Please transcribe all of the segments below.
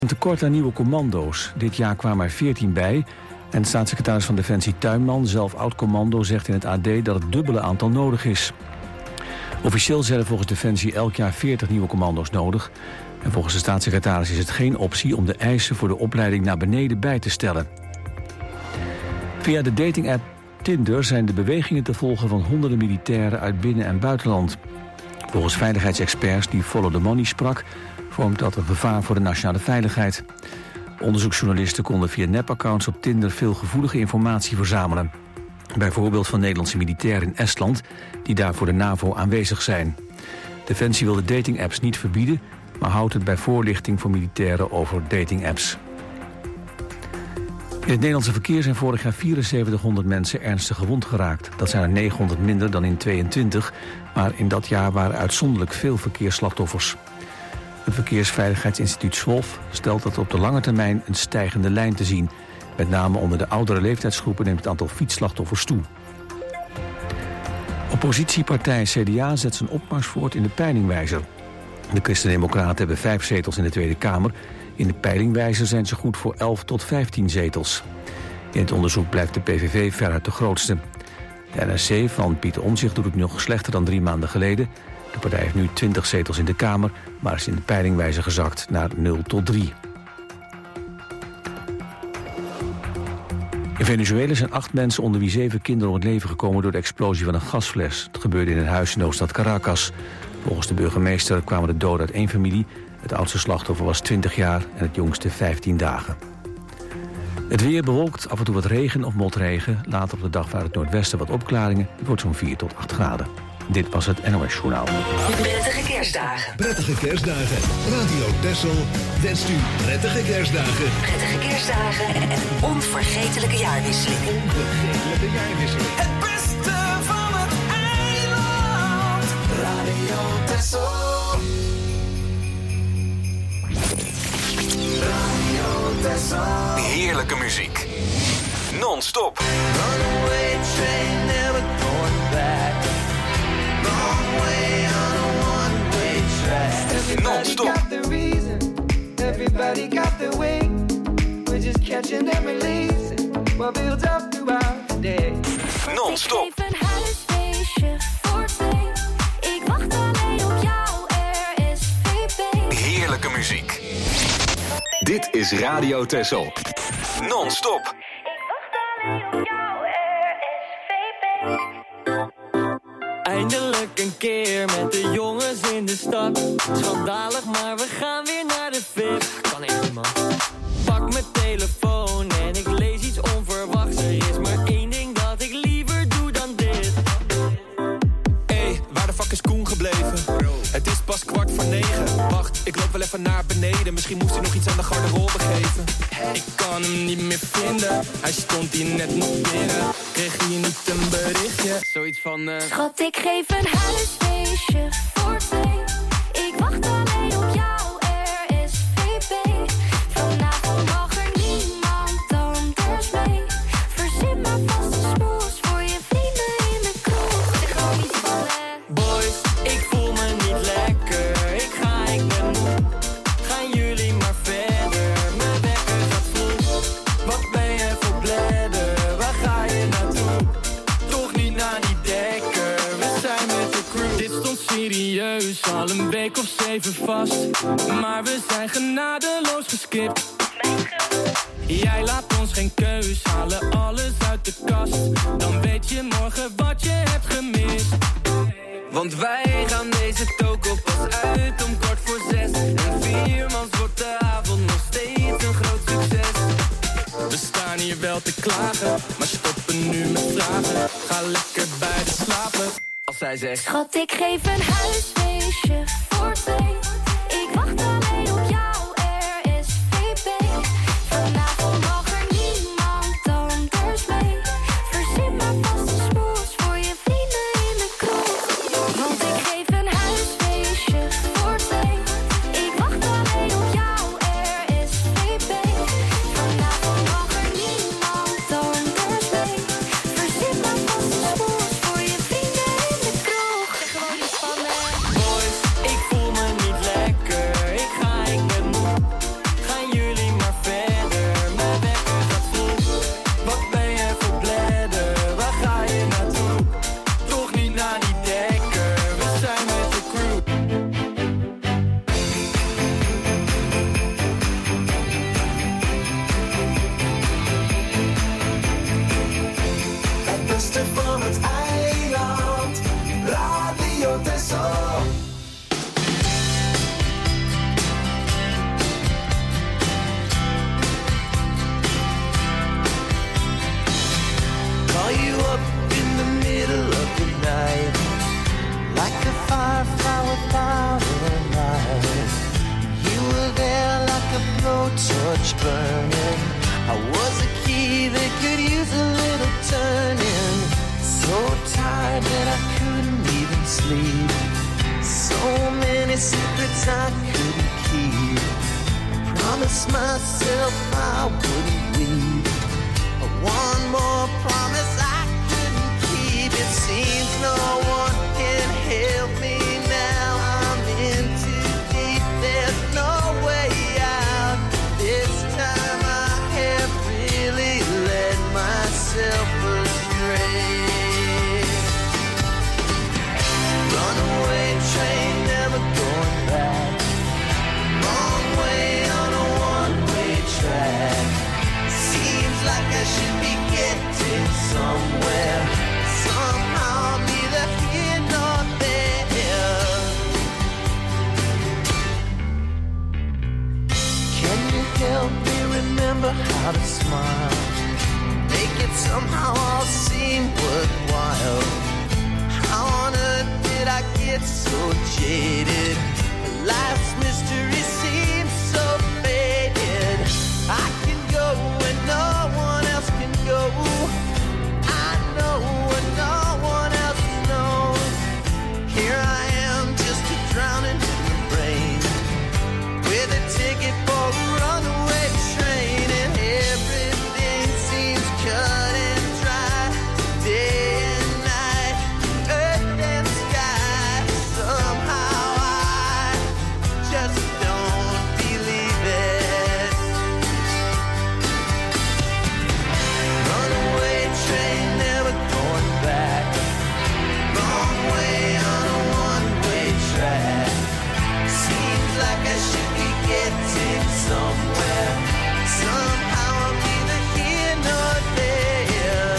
Een tekort aan nieuwe commando's. Dit jaar kwamen er 14 bij. En staatssecretaris van Defensie Tuinman, zelf oud-commando, zegt in het AD dat het dubbele aantal nodig is. Officieel zijn er volgens Defensie elk jaar 40 nieuwe commando's nodig. En volgens de staatssecretaris is het geen optie om de eisen voor de opleiding naar beneden bij te stellen. Via de dating-app Tinder zijn de bewegingen te volgen van honderden militairen uit binnen- en buitenland. Volgens veiligheidsexperts die Follow the Money sprak, vormt dat een gevaar voor de nationale veiligheid. Onderzoeksjournalisten konden via nepaccounts op Tinder veel gevoelige informatie verzamelen. Bijvoorbeeld van Nederlandse militairen in Estland, die daar voor de NAVO aanwezig zijn. Defensie wil de datingapps niet verbieden, maar houdt het bij voorlichting voor militairen over datingapps. In het Nederlandse verkeer zijn vorig jaar 7400 mensen ernstig gewond geraakt. Dat zijn er 900 minder dan in 2022, maar in dat jaar waren uitzonderlijk veel verkeersslachtoffers. Het Verkeersveiligheidsinstituut SWOF stelt dat op de lange termijn een stijgende lijn te zien. Met name onder de oudere leeftijdsgroepen neemt het aantal fietsslachtoffers toe. Oppositiepartij CDA zet zijn opmars voort in de peilingwijzer. De Christen-Democraten hebben 5 zetels in de Tweede Kamer. In de peilingwijzer zijn ze goed voor 11 tot 15 zetels. In het onderzoek blijft de PVV veruit de grootste. De NSC van Pieter Omtzigt doet het nog slechter dan 3 maanden geleden. De partij heeft nu 20 zetels in de Kamer, maar is in de peilingwijzer gezakt naar 0 tot 3. In Venezuela zijn 8 mensen onder wie 7 kinderen om het leven gekomen door de explosie van een gasfles. Het gebeurde in een huis in de hoofdstad Caracas. Volgens de burgemeester kwamen de doden uit 1 familie. Het oudste slachtoffer was 20 jaar en het jongste 15 dagen. Het weer bewolkt, af en toe wat regen of motregen. Later op de dag vanuit het noordwesten wat opklaringen. Het wordt zo'n 4 tot 8 graden. Dit was het NOS Journaal. Prettige kerstdagen. Prettige kerstdagen. Radio Texel wenst u prettige kerstdagen. Prettige kerstdagen en een onvergetelijke jaarwisseling. Onvergetelijke jaarwisseling. Het beste van het eiland. Radio Texel. Radio Texel. Heerlijke muziek. Non-stop. Runaway train, never going back. Long way on a one-way track. Everybody got the reason, everybody got the way. We're just catching and releasing what builds up throughout the day. Non-stop. Ik geef een huisfeestje voor 2. Ik wacht alleen op jou, RSVP. Heerlijke muziek. Dit is Radio Texel. Non-stop. Eindelijk een keer met de jongens in de stad. Schandalig, maar we gaan weer naar de fik. Kan echt niet, man. Pak mijn telefoon en ik lees iets onverwachts. Er is maar één ding dat ik liever doe dan dit. Hey, waar de fuck is Koen gebleven? Het is pas 8:45. Wacht, ik loop wel even naar beneden. Misschien moest hij nog iets aan de garderobe geven. Ik kan hem niet meer vinden. Hij stond hier net nog binnen. Kreeg hier niet een berichtje? Zoiets van... Schat, ik geef een huisfeestje voor 2. Ik wacht alleen op jou, RSVP. Vanavond mag er niemand anders mee. Verzin maar vast een smoes voor je vrienden in de kroeg. Zeg gewoon iets van Boys, ik voel me niet lekker. Ik ben moe. Gaan jullie maar verder. Mijn wekker gaat vroeg. Wat ben je voor bladder? Waar ga je naartoe? Toch niet naar die dekker. We zijn met de crew. Dit stond serieus, al een week of 7 vast. Maar we zijn genadeloos geskipt. Jij laat ons geen keus, halen alles uit de kast. Dan weet je morgen wat je hebt gemist. Want wij gaan deze toko pas uit om 5:45. En 4 mans wordt de avond nog steeds een groot succes. We staan hier wel te klagen, maar stoppen nu met vragen. Ga lekker bij de slapen, als zij zegt: Schat, ik geef een huisfeestje voor 2. Ik wacht alleen op jou, RSVP. Vanavond mag er niemand anders mee. Verzin maar vast een smoes voor je vrienden in de kroeg. Want ik geef een huisfeestje voor 2. Ik wacht alleen op jou, RSVP. Vanavond mag er niemand anders mee. Verzin maar vast een smoes voor je vrienden in de kroeg. Zeg gewoon iets van Boys, ik voel me niet lekker. Ik torch burning. I was a key that could use a little turning. So tired that I couldn't even sleep. So many secrets I couldn't keep. I promised myself I wouldn't leave. One more promise I couldn't keep. It seems no one can help me now. I'm in too deep, there's no way out. This time I have really led myself astray. Runaway train, never going back. Long way on a one-way track. Seems like I should be getting somewhere. Somehow I'm neither here nor there. Can you help me remember how to smile? Make it somehow all seem worthwhile. How on earth did I get so jaded? Life's mystery seems so faded. I can go where no one else can go. I know what no one else knows. Here I am, just a drowning in the brain, with a ticket for a runaway train, and everything seems cut and dry. Day and night, earth and sky. Somehow I just don't believe it. Runaway train, never going back. Wrong way on a one-way track. Seems like I should be getting somewhere. Somehow I'm neither here nor there.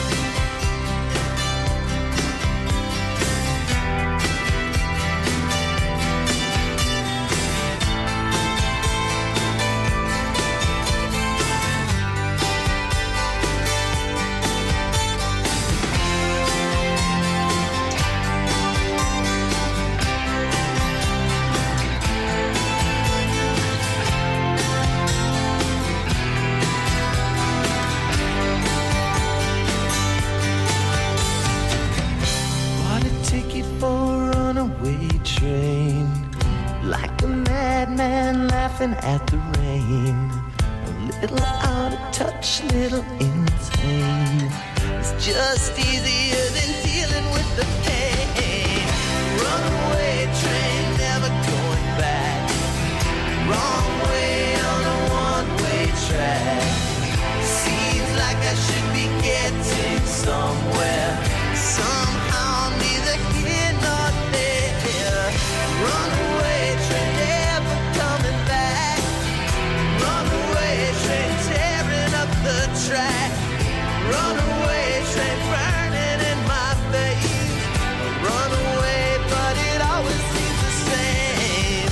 Bought a ticket for a runaway train, like a madman laughing at the rain. A little out of touch, little insane. It's just easier than dealing with the pain. Runaway train, never going back. Wrong way on a one-way track. Seems like I should be getting somewhere. Somehow I'm neither here nor there. Runaway train, never coming back. Runaway train, tearing up the track. Runaway train, burning in my face. Runaway, but it always seems the same.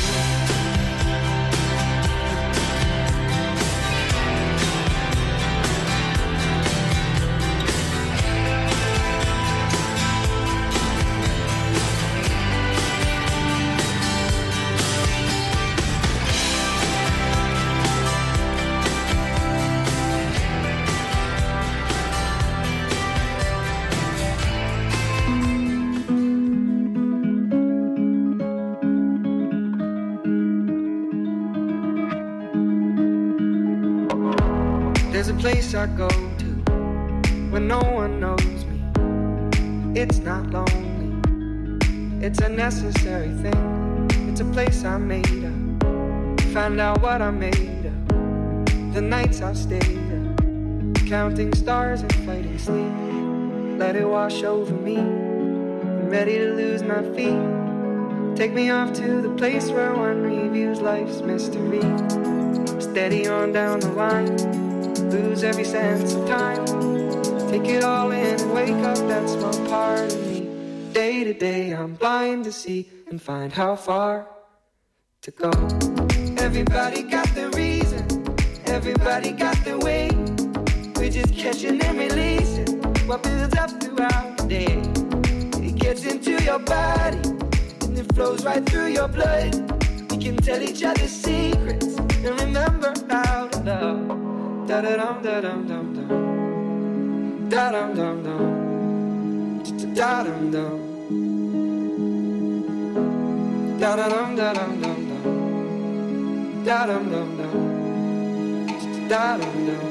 There's a place I go to when no one knows me. It's not lonely, it's a necessary thing. It's a place I made up, find out what I made of. The nights I've stayed up, counting stars and fighting sleep. Let it wash over me, I'm ready to lose my feet. Take me off to the place where one reviews life's mystery. Steady on down the line, lose every sense of time. Take it all in and wake up that small part of me. Day to day I'm blind to see and find how far to go. Everybody got their reason, everybody got their way. We're just catching and releasing what builds up throughout the day. It gets into your body and it flows right through your blood. We can tell each other secrets and remember Da da dum da dum dum dum. Da dum dum dum. Da dum dum. Da da dum da dum dum dum. Da dum dum dum. Da dum dum.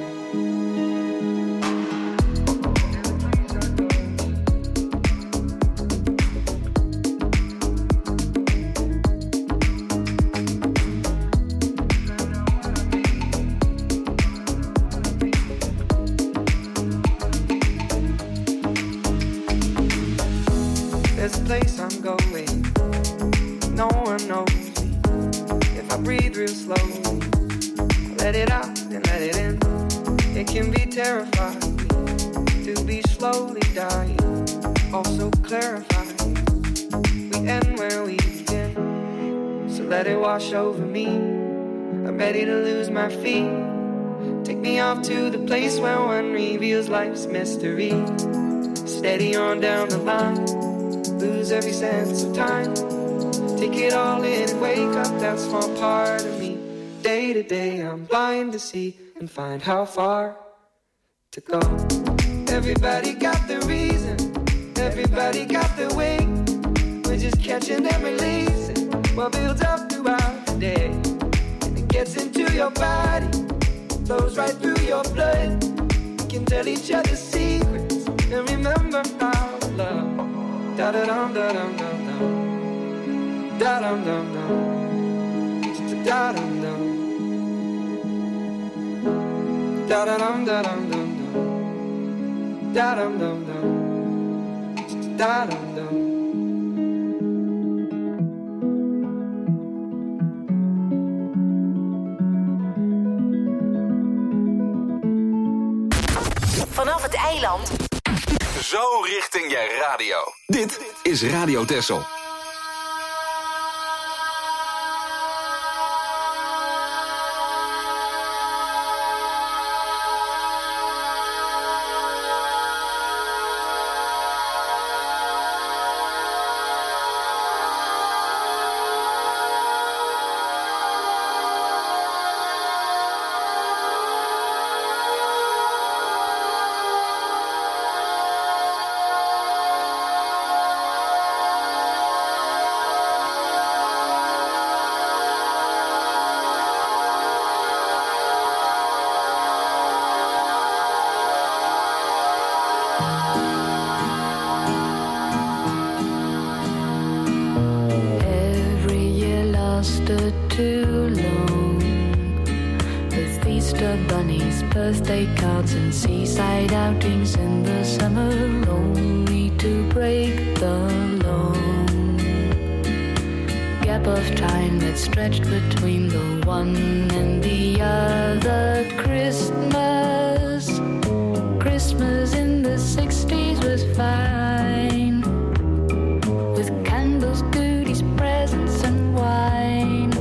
There's a place I'm going, no one knows me. If I breathe real slowly, I let it out and let it in. It can be terrifying to be slowly dying, also clarifying. We end where we begin, so let it wash over me. I'm ready to lose my feet. Take me off to the place where one reveals life's mystery. Steady on down the line, lose every sense of time. Take it all in and wake up that small part of me. Day to day I'm blind to see and find how far to go. Everybody got the reason, everybody got the way. We're just catching and releasing what builds up throughout the day. And it gets into your body, flows right through your blood. We can tell each other secrets and remember our love. Da da dum da dum dum dum. Da dum dum dum. Da dum dum. Da da dum da dum dum dum. Da dum dum dum. Da dum dum. Vanaf het eiland. Zo richting je radio. Dit is Radio Texel. Birthday cards and seaside outings in the summer, only to break the long gap of time that stretched between the one and the other Christmas. Christmas in the 60s was fine, with candles, goodies, presents and wine.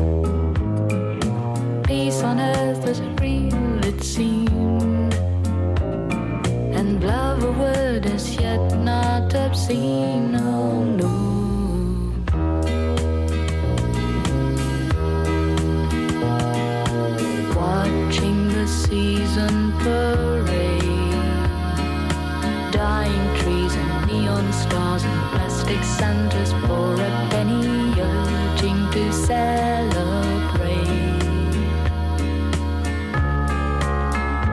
Peace on earth was real, it seemed, and love a word as yet not obscene. Oh no. Watching the season parade, dying trees and neon stars and plastic Santas for a penny, urging to celebrate.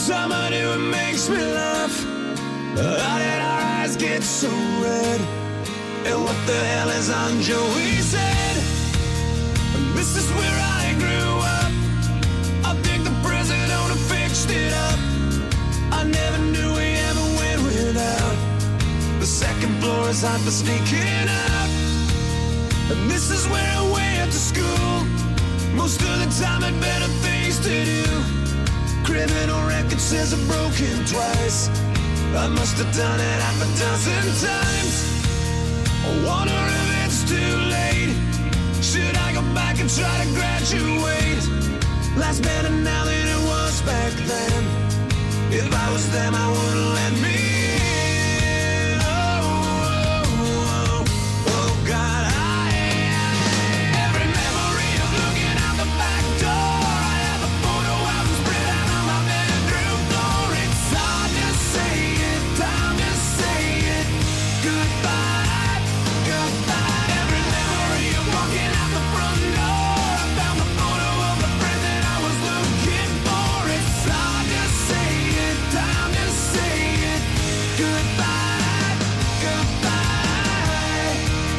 time I do, it makes me laugh. How did our eyes get so red? And what the hell is on Joey's head? This is where I grew up. I think the president fixed it up. I never knew we ever went without. The second floor is hot for sneaking up. And this is where I went to school. Most of the time had better things to do. Criminal record says I'm broken twice. I must have done it half a dozen times. I wonder if it's too late. Should I go back and try to graduate? Life's better now than it was back then. If I was them, I wouldn't let me in. Oh, God, every memory of looking out the back door. I have a photo album spread out on my bedroom floor. It's hard to say it, time to say it. Goodbye, goodbye. Every memory of walking out the front door. I found the photo of the friend that I was looking for. It's hard to say it, time to say it. Goodbye, goodbye.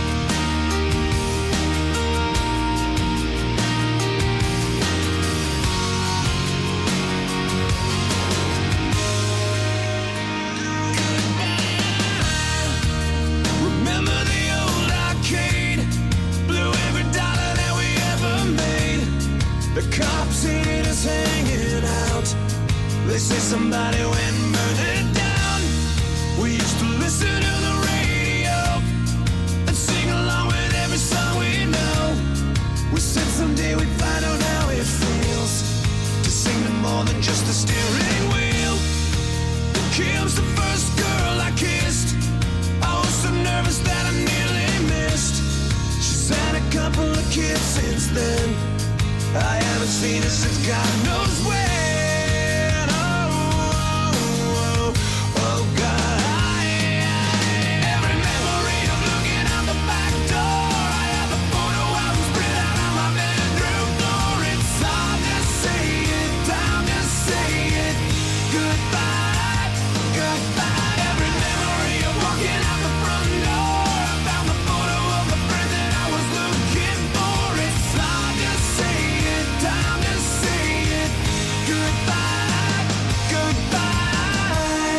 Remember the old arcade? Blew every dollar that we ever made. The cops hated us hanging out. They say somebody went and burned it down. We used to listen to the radio and sing along with every song we know. We said someday we'd find out how it feels to sing to more than just the steering wheel. Kim's the first girl I kissed. I was so nervous that I nearly missed. She's had a couple of kids since then. I haven't seen her since God knows when. Oh, God, every memory of looking out the back door. I have a photo album spread out on my bedroom floor. It's hard to say it, time to say it. Goodbye, goodbye. Every memory of walking out the front door. I found the photo of the friend that I was looking for. It's hard to say it, time to say it. Goodbye, goodbye.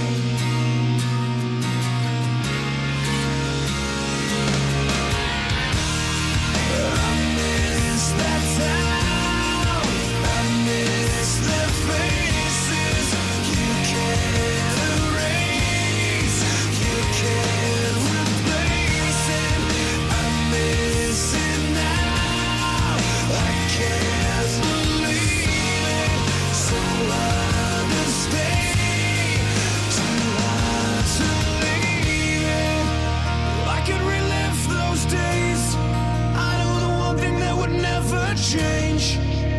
I miss that town. I miss the faces. You can't erase. You can't replace it. I miss it now. I can't believe it. So hard to stay. Too hard to leave it. I could relive those days. I know the one thing that would never change.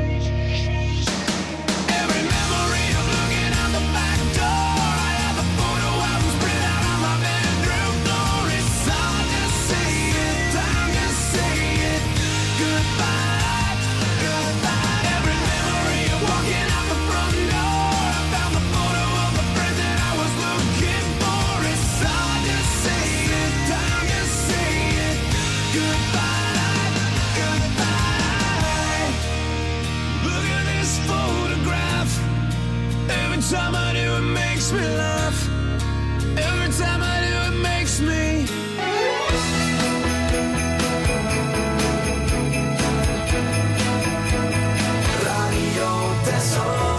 Every memory of looking out the back door. I have a photo album spread out on my bedroom floor. It's hard to say it, time to say it. Goodbye, goodbye. Every memory of walking out the front door. I found the photo of the friend that I was looking for. It's hard to say it, time to say it. Goodbye, goodbye. Look at this photograph. Every time I do, it makes me laugh. Every time I do, it makes me. Radio Tesoro.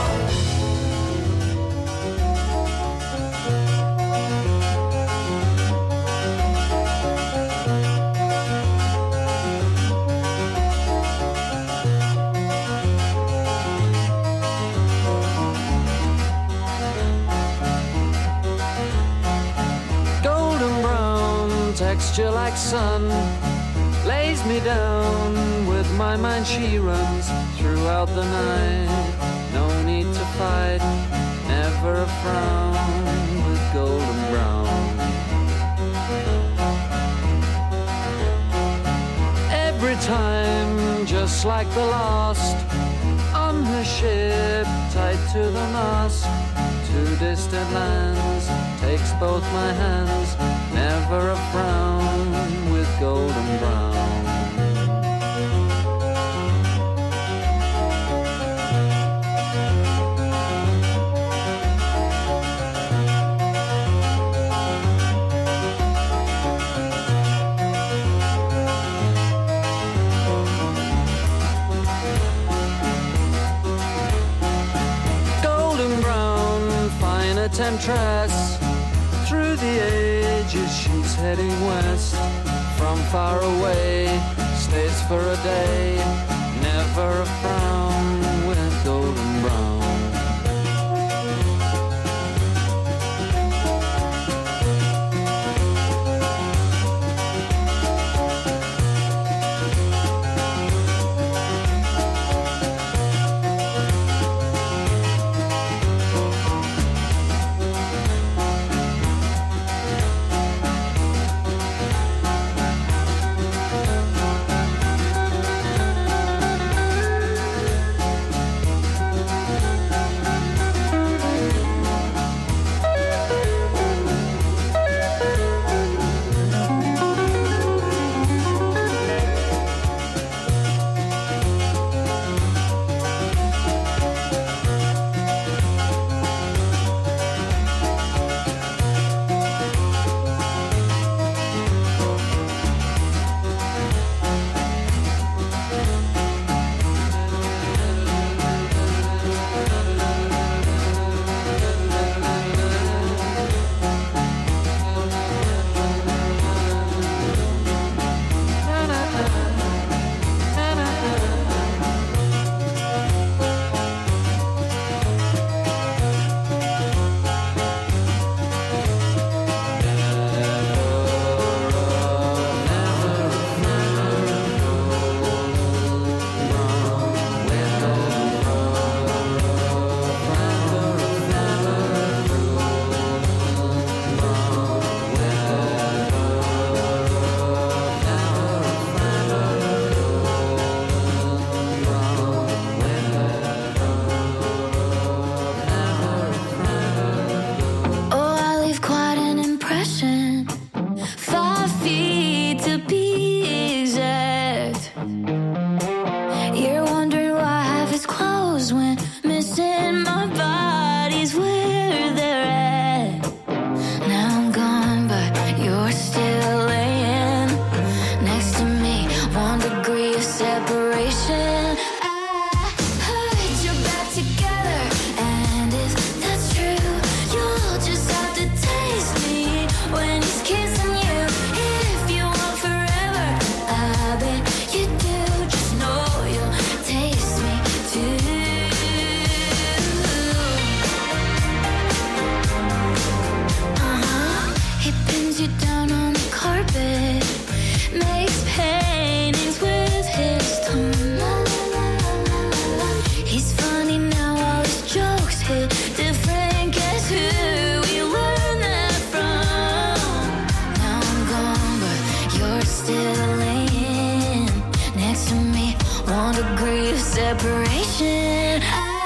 Golden brown texture like sun lays me down. With my mind she runs throughout the night. No need to fight, never a frown with golden brown. Every time, just like the last, on her ship tied to the mast, to distant lands, takes both my hands, never a frown with golden brown. Temptress, through the ages she's heading west. From far away, stays for a day, never a frown with golden brown. separation.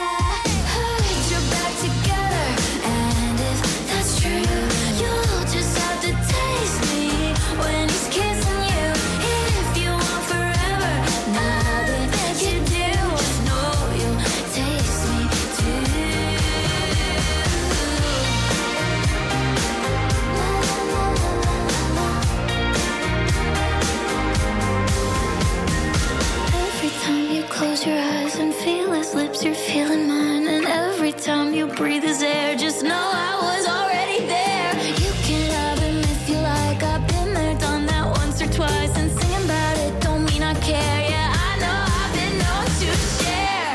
I put you back together, and if that's true, you'll just have to taste me when he's kissing you. If you want forever, nothing that you do, just know you'll taste me Every time you close your eyes and feel his lips, you're feeling mine. And every time you breathe his air, just know I was already there. You can have him if you like. I've been there, done that once or twice. And singing about it don't mean I care. Yeah, I know I've been known to share.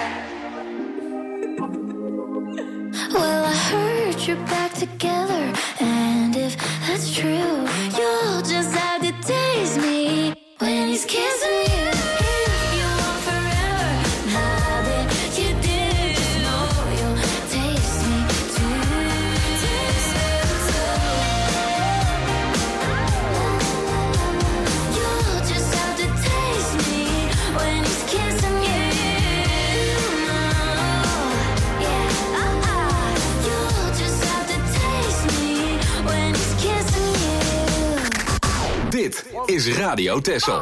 Well, I heard you're back together, and if that's true, you'll just have to taste me when he's kissing you. I is Radio Texel.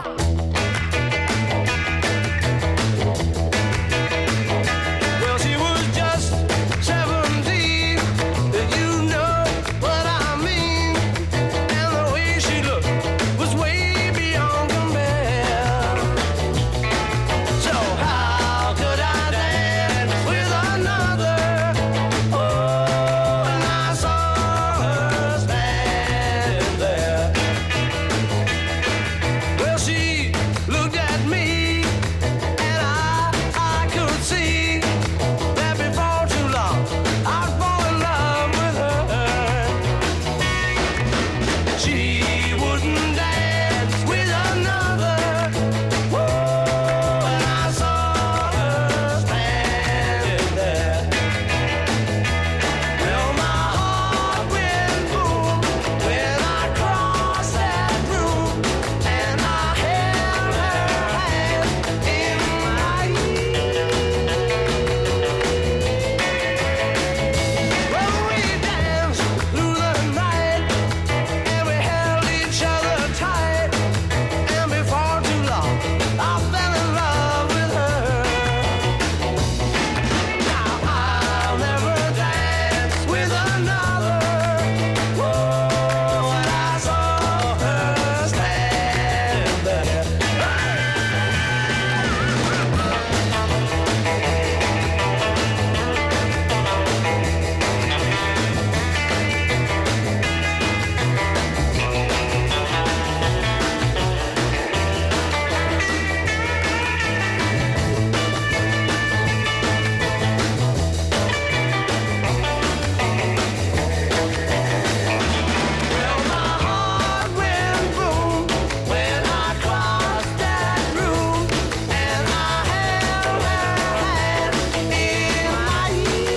Well, she was just 17, you know what I mean. And the way she looked was way beyond compare. So how could I dance with another? Oh, and I saw her standing there. Well, she looked at me, and I could see that before too long I'd fall in love with her. She wouldn't dance with another. Whoa, and I saw her standing there. Well, my heart went boom when I crossed that room, and I held her hand in my Well, we danced through the night, and we held each other tight, and before too long, I fell in love with her. Now I'll never dance with another. Whoa, and I saw her standing there. Well, my heart went boom when I crossed that room, and I held her hand in my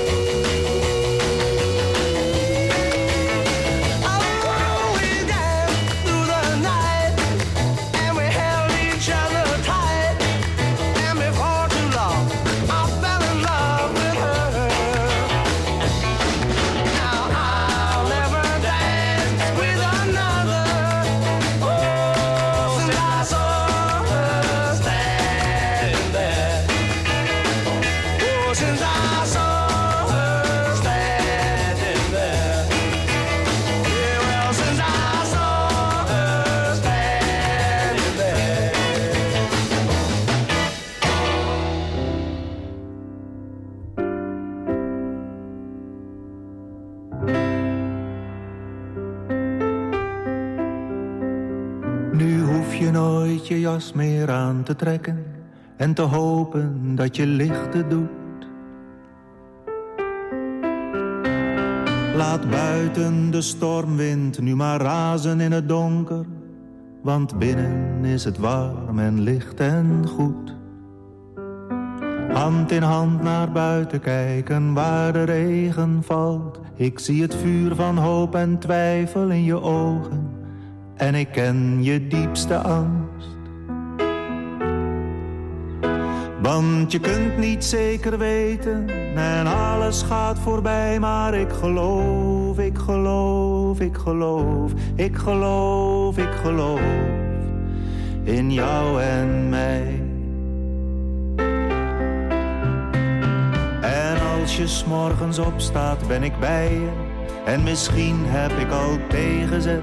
Oh, we danced through the night, and we held each other tight, and before too long, I fell in love with her. Now I'll never dance with another. Oh, since I saw her standing there. Oh, since I saw her standing there. Yeah, well, since I saw her standing there. Nu hoef je nooit je jas meer aan te trekken en te hopen dat je lichten doet. Laat buiten de stormwind nu maar razen in het donker, want binnen is het warm en licht en goed. Hand in hand naar buiten kijken waar de regen valt. Ik zie het vuur van hoop en twijfel in je ogen en ik ken je diepste angst. Want je kunt niet zeker weten en alles gaat voorbij, maar ik geloof, ik geloof, ik geloof, ik geloof, ik geloof in jou en mij. En als je 's morgens opstaat ben ik bij je en misschien heb ik al tegenzet.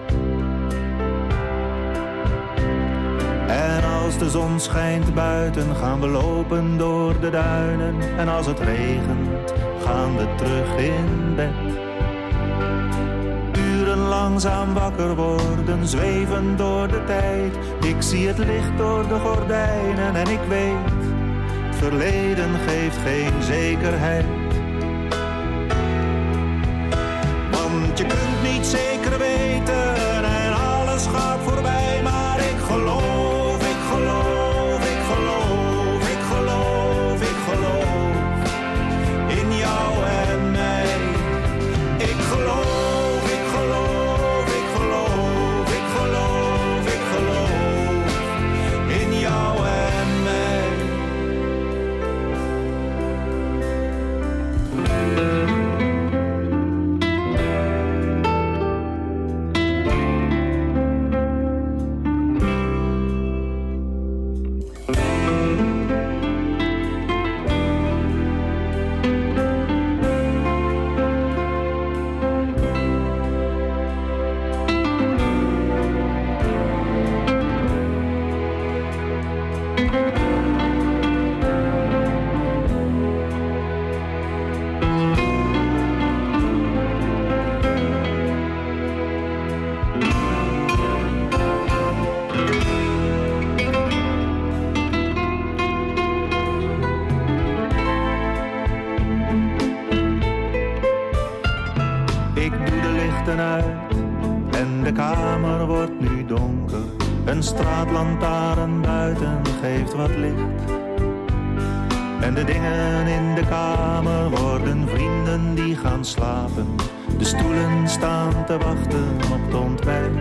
En als de zon schijnt buiten gaan we lopen door de duinen, en als het regent gaan we terug in bed. Uren langzaam wakker worden, zweven door de tijd. Ik zie het licht door de gordijnen en ik weet, het verleden geeft geen zekerheid. Want je kunt niet zeker weten en alles gaat voorbij, maar ik geloof, ik geloof, ik geloof, ik geloof, ik geloof in jou en mij. Ik geloof, ik geloof, ik geloof, ik geloof, ik geloof in jou en mij. lichten uit en de kamer wordt nu donker. Een straatlantaarn buiten geeft wat licht. En de dingen in de kamer worden vrienden die gaan slapen. De stoelen staan te wachten op het ontbijt.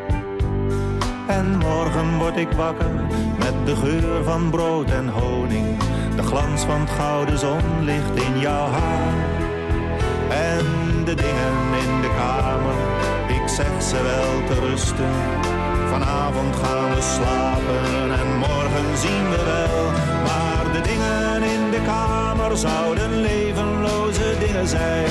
En morgen word ik wakker met de geur van brood en honing. De glans van het gouden zonlicht in jouw haar. En de dingen in de kamer, ik zeg ze wel te rusten. Vanavond gaan we slapen en morgen zien we wel. Maar de dingen in de kamer zouden levenloze dingen zijn.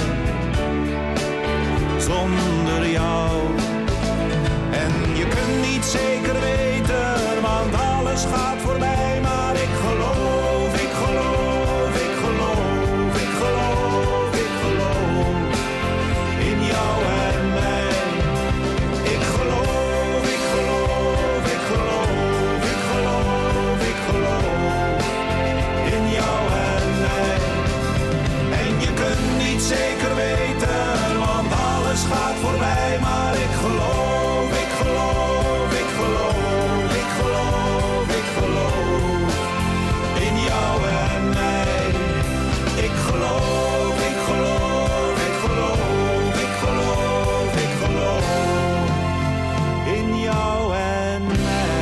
Zonder jou. En je kunt niet zeker weten, want alles gaat voorbij. Maar ik geloof, ik geloof, ik geloof, ik geloof, ik geloof in jou en mij. Ik geloof, ik geloof, ik geloof, ik geloof, ik geloof in jou en mij. En je kunt niet zeker weten, want alles gaat voorbij. Maar ik geloof, ik geloof, ik geloof, ik geloof, ik geloof in jou en mij. Ik geloof, ik geloof, ik geloof, ik geloof, ik geloof in jou en mij.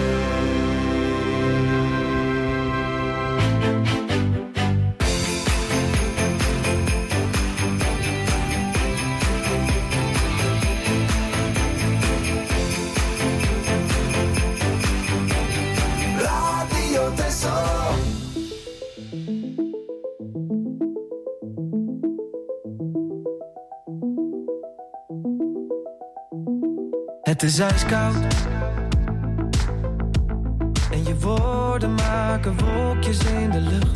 Radio Tessel. Het is ijskoud en je woorden maken wolkjes in de lucht.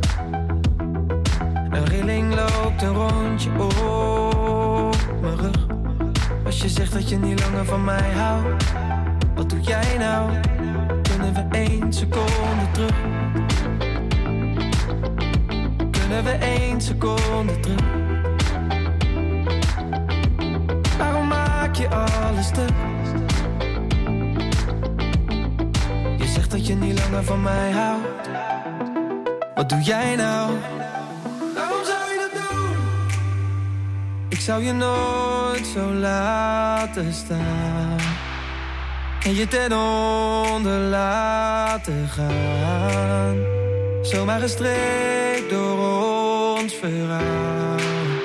Een rilling loopt een rondje op mijn rug. Als je zegt dat je niet langer van mij houdt, wat doe jij nou? Kunnen we 1 seconde terug? Kunnen we 1 seconde terug? Waarom maak je alles stuk? Je zegt dat je niet langer van mij houdt. Wat doe jij nou? Waarom zou je dat doen? Ik zou je nooit zo laten staan en je ten onder laten gaan. Zomaar gestreekt door ons verhaal.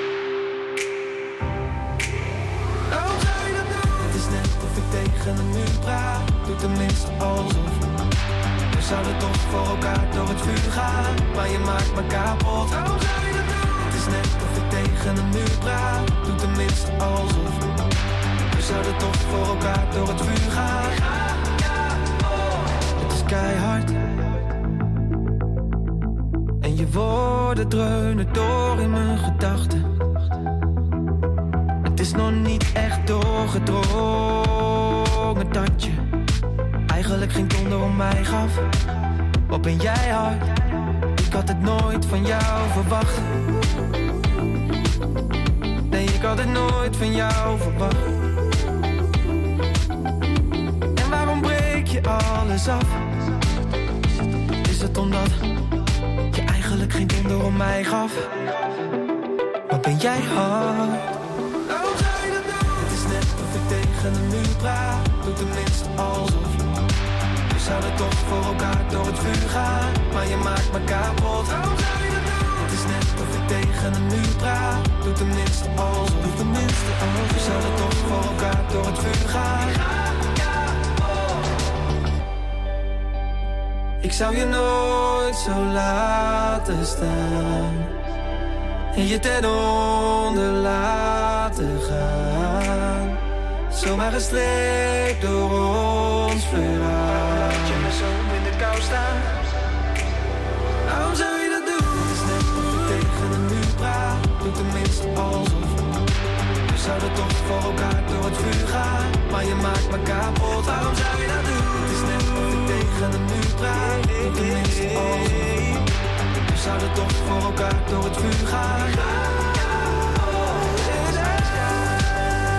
Waarom zou je dat doen? Het is net of ik tegen een muur praat. Doe tenminste alsof. We zouden toch voor elkaar door het vuur gaan, maar je maakt me kapot. Waarom zou je dat doen? Het is net of ik tegen een muur praat. Doe tenminste alsof. We zouden toch voor elkaar door het vuur gaan. Het is keihard en je woorden dreunen door in mijn gedachten. Het is nog niet echt doorgedrongen dat je eigenlijk geen donder om mij gaf. Wat ben jij hard? Ik had het nooit van jou verwacht. Nee, ik had het nooit van jou verwacht. En waarom breek je alles af? Is het omdat je eigenlijk geen donder om mij gaf? Wat ben jij hard? Waarom zou je dat doen? Het is net of ik tegen een muur praat. Doe tenminste alsof. We zouden toch voor elkaar door het vuur gaan, maar je maakt me kapot. Waarom zou je dat doen? Het is net of ik tegen een muur praat. Doe tenminste alsof. Doe tenminste alsof. We zouden toch voor elkaar door het vuur gaan. Ik zou je nooit zo laten staan en je ten onder laten gaan. Zomaar gestreekt door ons verhaal. Laat je me zo in de kou staan. Waarom zou je dat doen? Het is net of ik tegen een muur praat. Doe tenminste alsof. We zouden toch voor elkaar door het vuur gaan, maar je maakt me kapot. Waarom zou je dat doen? Het is net of ik tegen een muur praat. Doe tenminste alsof. We zouden toch voor elkaar door het vuur gaan.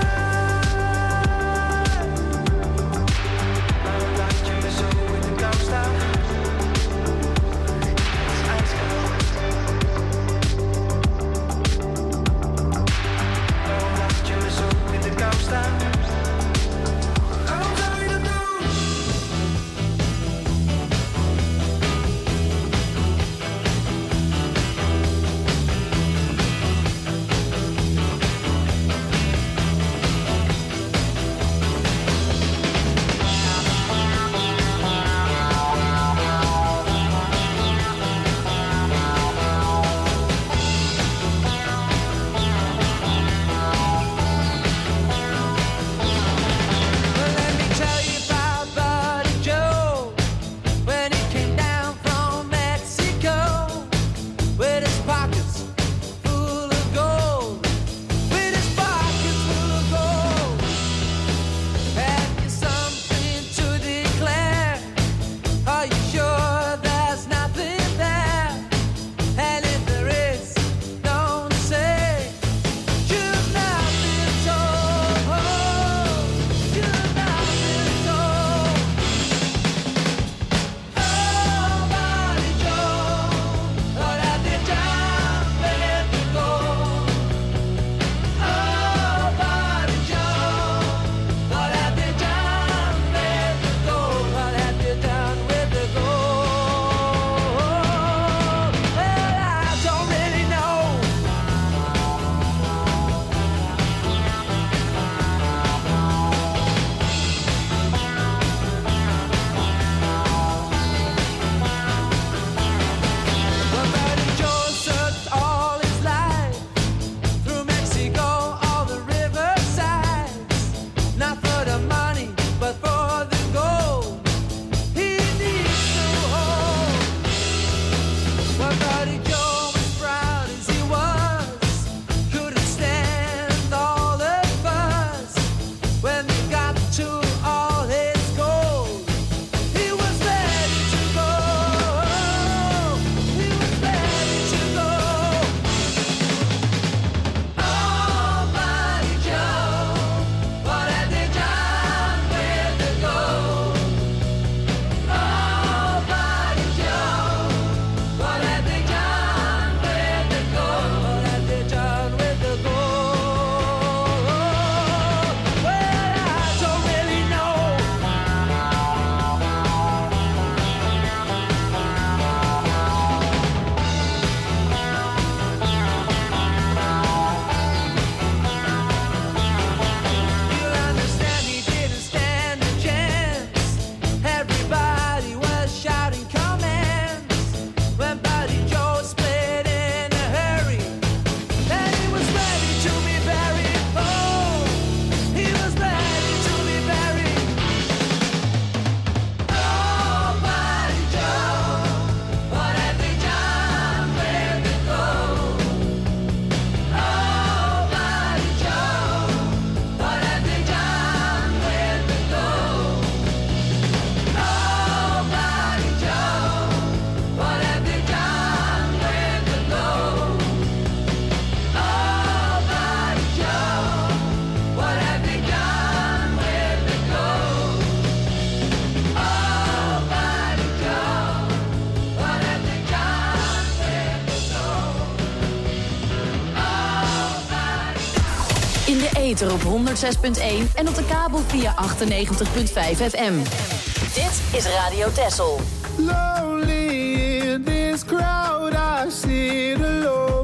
ether op 106.1 en op de kabel via 98.5 FM. Dit is Radio Texel. Lonely in this crowd, I sit alone.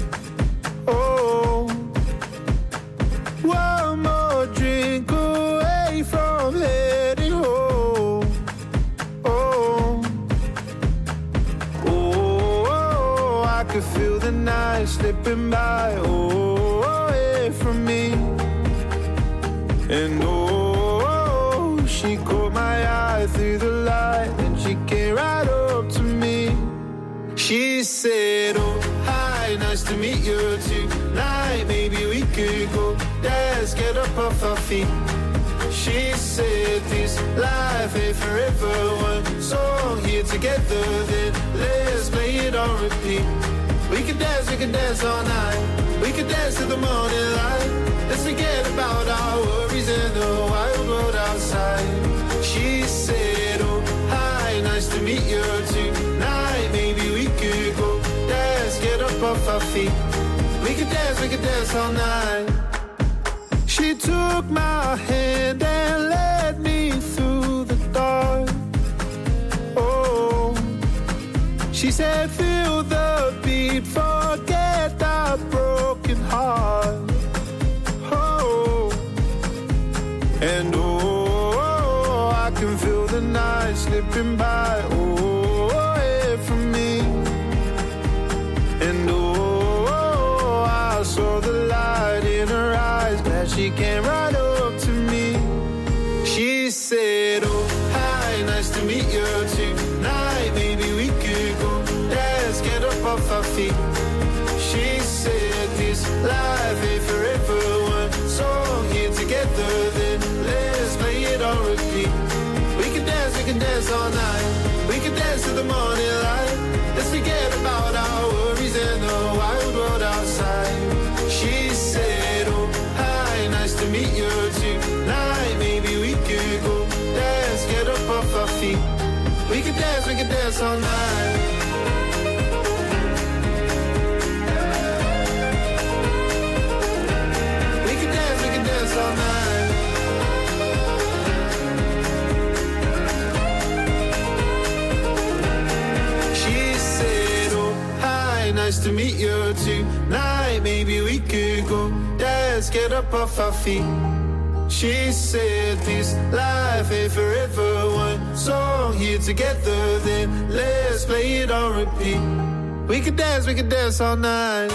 Oh, one more drink away from heading home. Oh, oh, I could feel the night slipping by. Oh, away from me. And oh, she caught my eye through the light, and she came right up to me. She said, oh, hi, nice to meet you tonight. Maybe we could go dance, get up off our feet. She said, this life ain't forever. One song here together, then let's play it on repeat. We could dance all night. We could dance to the morning light. Let's forget about our worries and the wild world outside. She said, oh, hi, nice to meet you tonight. Maybe we could go dance, get up off our feet. We could dance all night. She took my hand and led me through the dark. Oh, she said, feel the beat, forget that broken heart. Oh, and oh, I can feel the night slipping by. Oh, away from me. And oh, I saw the light in her eyes, glad she came right up to me. She said, oh, hi, nice to meet you tonight. Maybe we could go dance, get up off our feet. She said, this life ain't forever. One song here together, then let's play it on repeat. We can dance all night. We can dance to the morning light. Let's forget about our worries and the wild world outside. She said, oh, hi, nice to meet you tonight. Maybe we could go dance, get up off our feet. We can dance all night. We can dance all night. She said, oh, hi, nice to meet you tonight. Maybe we could go dance, get up off our feet. She said, this life ain't forever. One song here together, then let's play it on repeat. We could dance all night.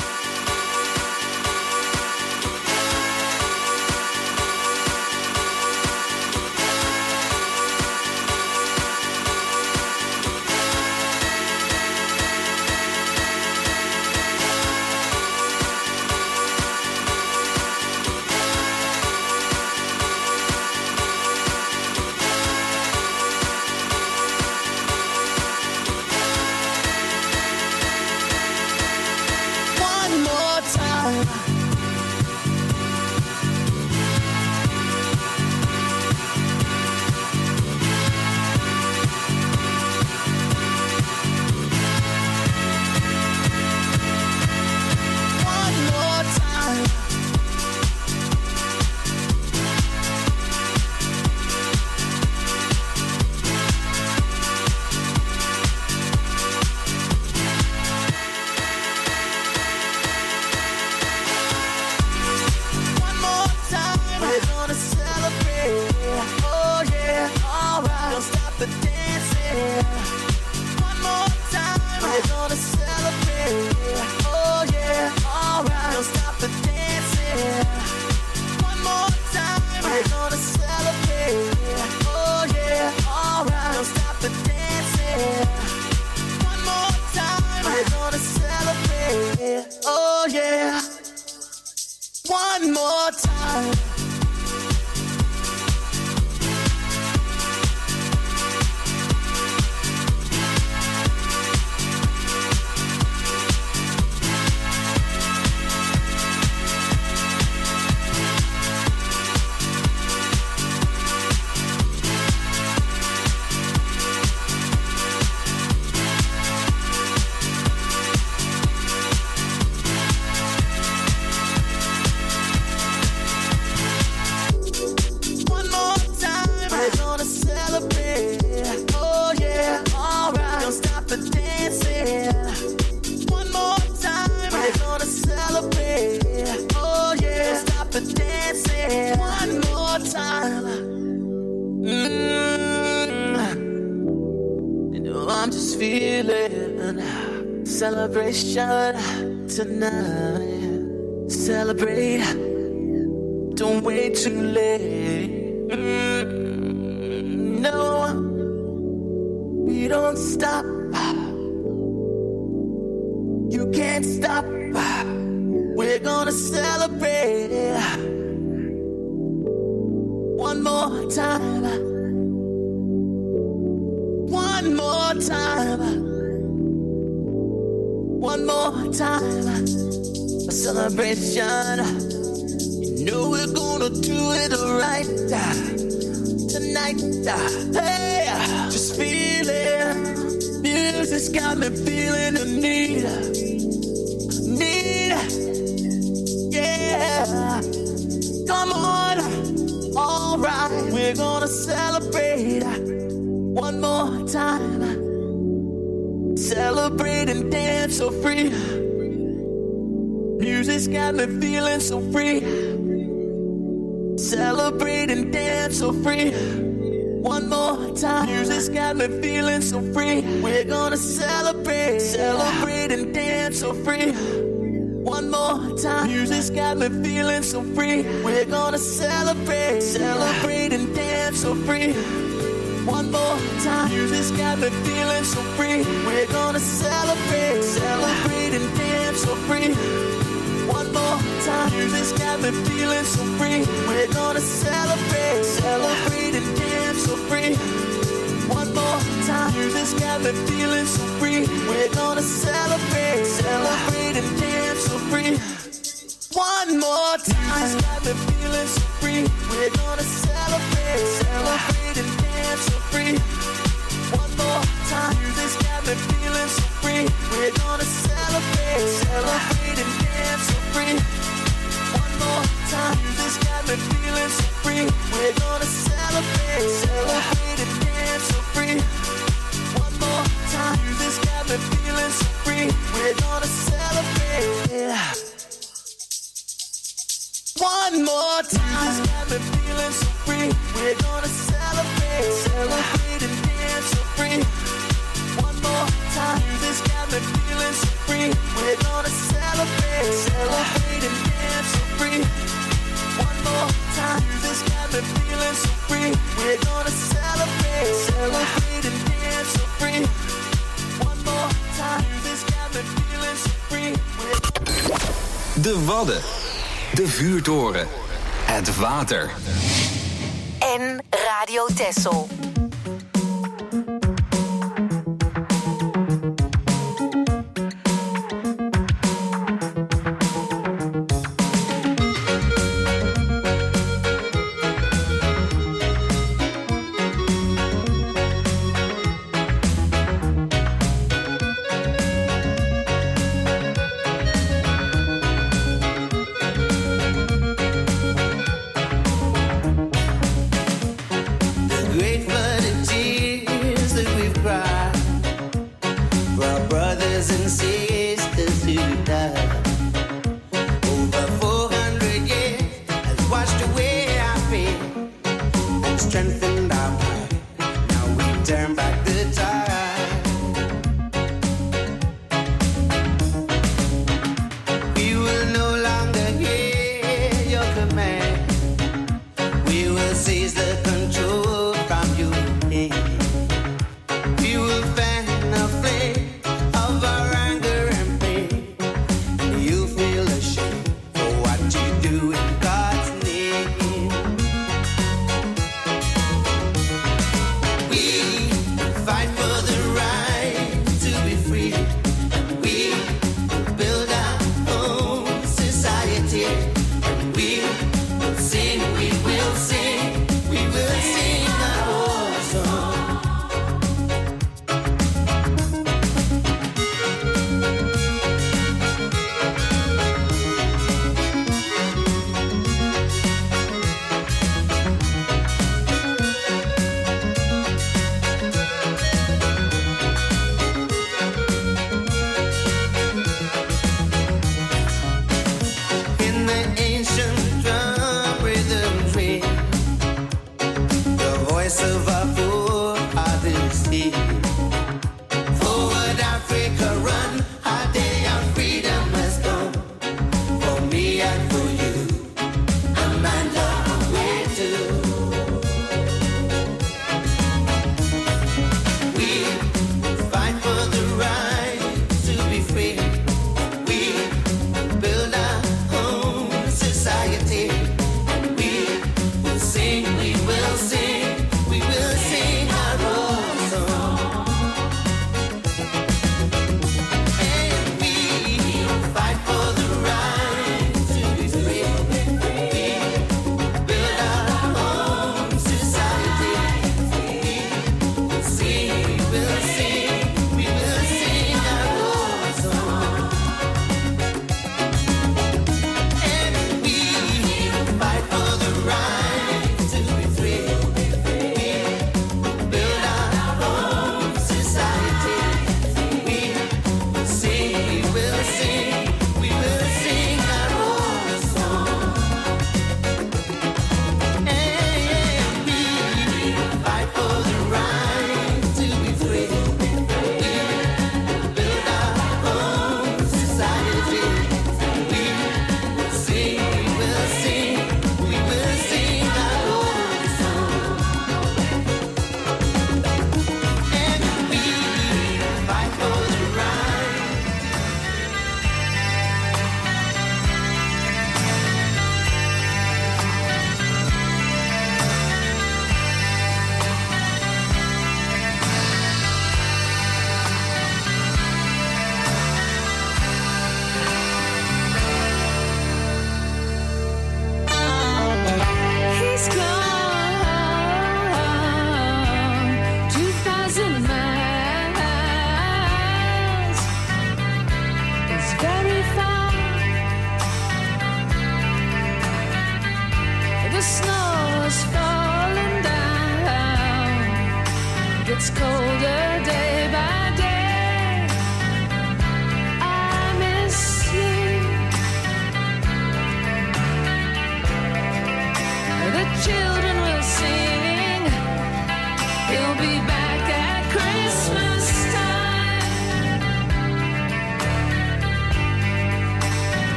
One more time. more time. You know I'm just feeling celebration tonight. Celebrate, don't wait too late. No, we don't stop. You can't stop. We're gonna celebrate one more time. One more time. One more time. A celebration. You know we're gonna do it right tonight. Hey, just feel it. Music's got me feeling the need. Yeah. Come on. All right. We're gonna celebrate one more time. Celebrate and dance so free. Music's got me feeling so free. Celebrate and dance so free. One more time. Music's got me feeling so free. We're gonna celebrate. Celebrate and dance so free. One more time. Music's got me feeling so free. We're gonna celebrate. Celebrate and dance so free. One more time. Music's got me feeling so free. We're gonna celebrate. Celebrate and dance so free. One more time. Music's got me feeling so free. We're gonna celebrate. Celebrate and dance so free. One more time. Music's got me feeling so free. We're gonna celebrate. Celebrate and dance so free. One more time. Music's got me feeling so free. We're gonna celebrate. Celebrate and dance so free. One more time. Music's got me feeling so free. We're gonna celebrate. Celebrate and dance so free. One more time. Music's got me feeling so free. We're gonna celebrate. Celebrate and dance so free. One more time. Music's got me feeling so free. We're gonna celebrate. One more time. Music's got me feeling so free. We're gonna celebrate. Celebrate and dance so free. One more time. Music's got me feeling so free. We're gonna celebrate. Celebrate and dance so free. One more time. Music's got me feeling so free. We're gonna celebrate. Celebrate and dance so free. One more time. Music's got me feeling so free. De Wadden. De vuurtoren. Het water. En Radio Texel.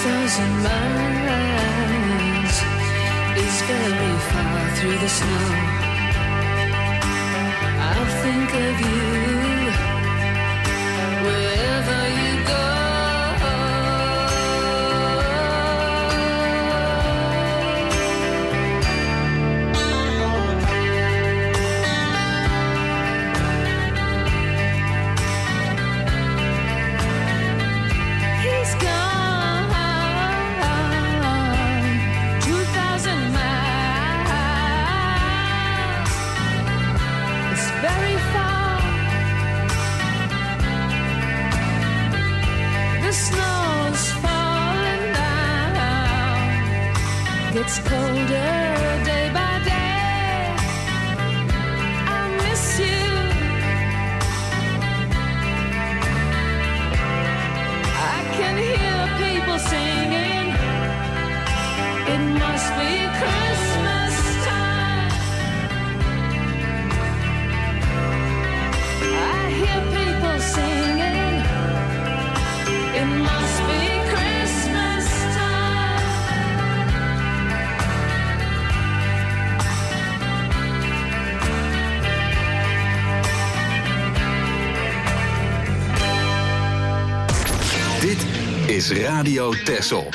2,000 miles is very far through the snow. I'll think of you wherever you go. He's gone 2,000 miles. It's very far. The snow's falling down. Gets colder day by day. I miss you. I can hear people singing. It must be Christmas time. I hear people singing. It must be Christmas time. Dit is Radio Texel.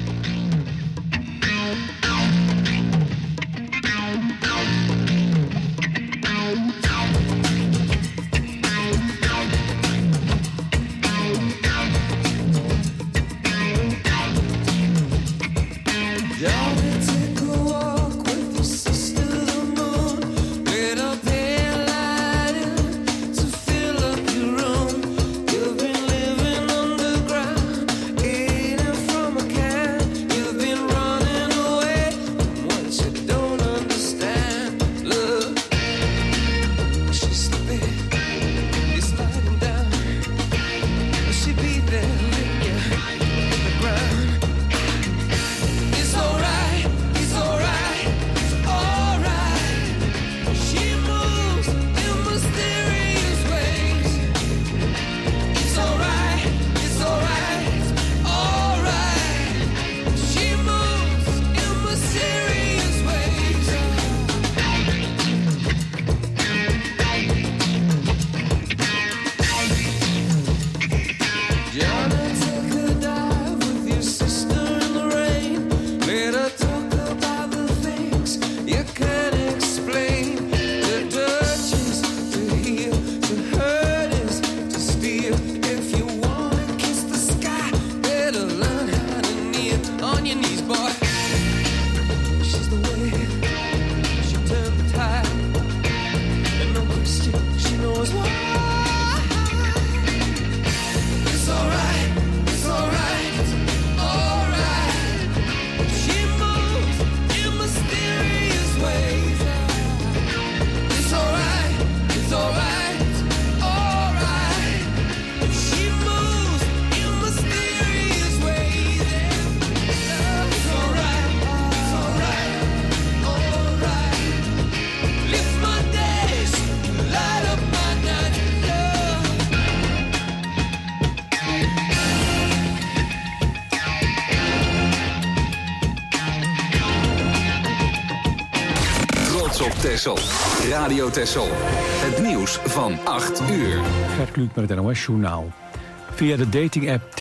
Texel. Radio Texel. Het nieuws van 8 uur. Gert Kluk met het NOS-journaal. Via de dating-app